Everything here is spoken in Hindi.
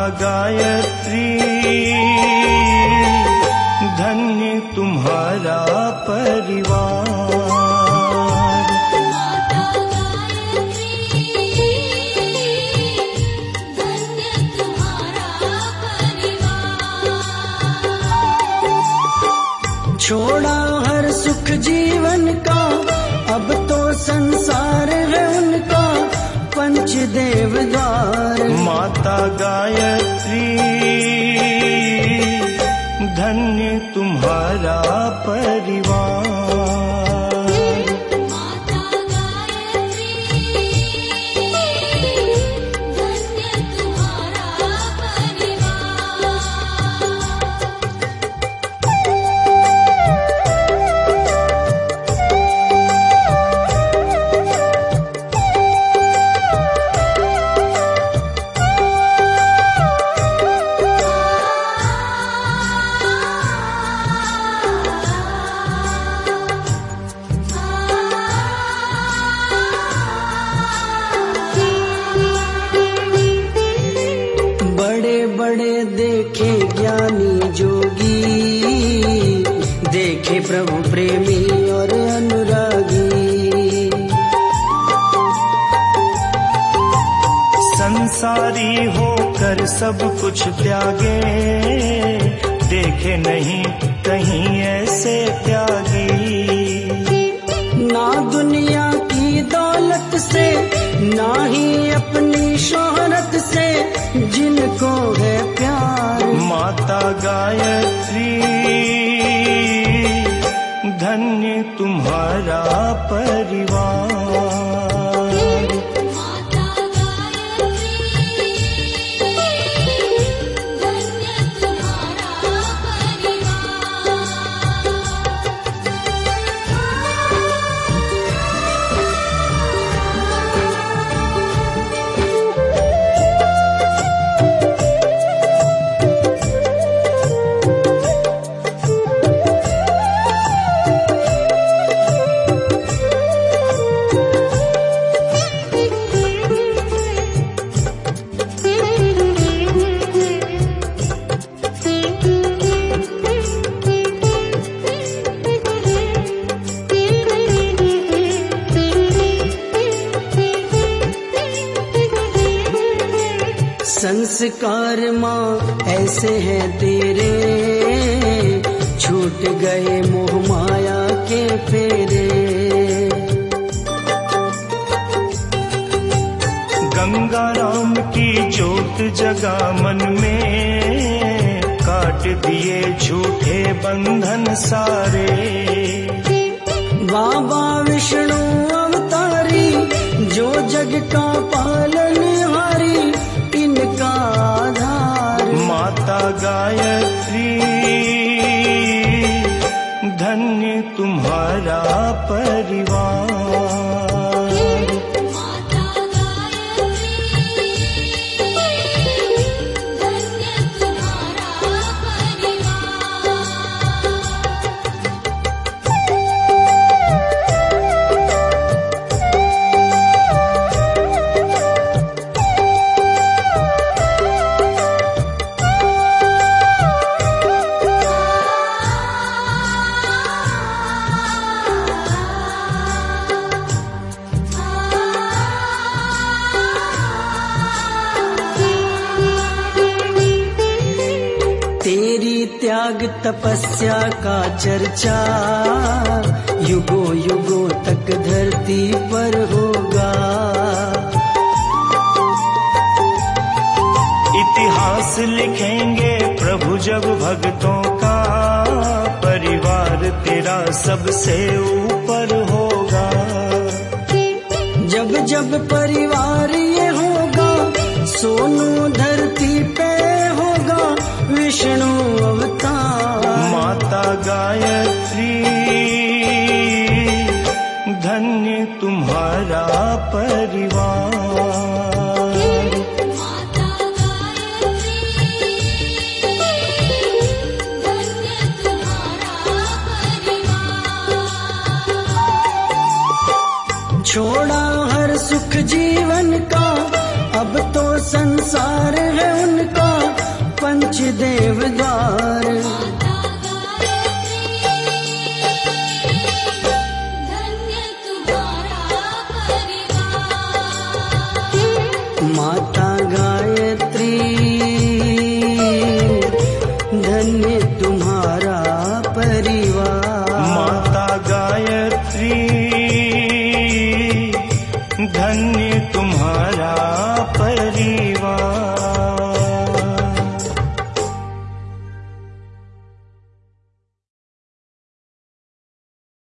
गायत्री धन्य तुम्हारा परिवार। माता गायत्री धन्य तुम्हारा परिवार। छोड़ा हर सुख जीवन का, अब तो संसार है उनका पंचदेव द्वार। माता गायत्री धन्य तुम्हारा परिवार। माता गायत्री धन्य तुम्हारा परिवार। बड़े देखे ज्ञानी जोगी, देखे प्रभु प्रेमी और अनुरागी। संसारी होकर सब कुछ त्यागे, देखे नहीं कहीं ऐसे त्यागी। ना दुनिया की दौलत से, ना ही अपनी शोहरत से, जिनको है प्यार। माता गायत्री धन्य तुम्हारा परिवार। माता गायत्री धन्य तुम्हारा परिवार। संस्कार माँ ऐसे हैं तेरे, छूट गए मोह माया के फेरे। गंगा राम की ज्योत जगा मन में, काट दिए झूठे बंधन सारे। बाबा विष्णु अवतारी, जो जग का पालनहारी, इनका आधार। माता गायत्री धन्य तुम्हारा परिवार। माता गायत्री धन्य तुम्हारा परिवार। तेरी त्याग तपस्या का चर्चा, युगों युगों तक धरती पर होगा। इतिहास लिखेंगे प्रभु जब भक्तों का, परिवार तेरा सबसे ऊपर होगा। जब जब परिवार ये होगा, सोनू धरती पे होगा विष्णु अवतार। माता गायत्री धन्य तुम्हारा परिवार। माता गायत्री धन्य तुम्हारा परिवार। छोड़ा हर सुख जीवन का, अब तो संसार है उनका पंचदेव द्वार। माता गायत्री धन्य तुम्हारा परिवार। माता गायत्री धन्य तुम्हारा परिवार। माता गायत्री धन्य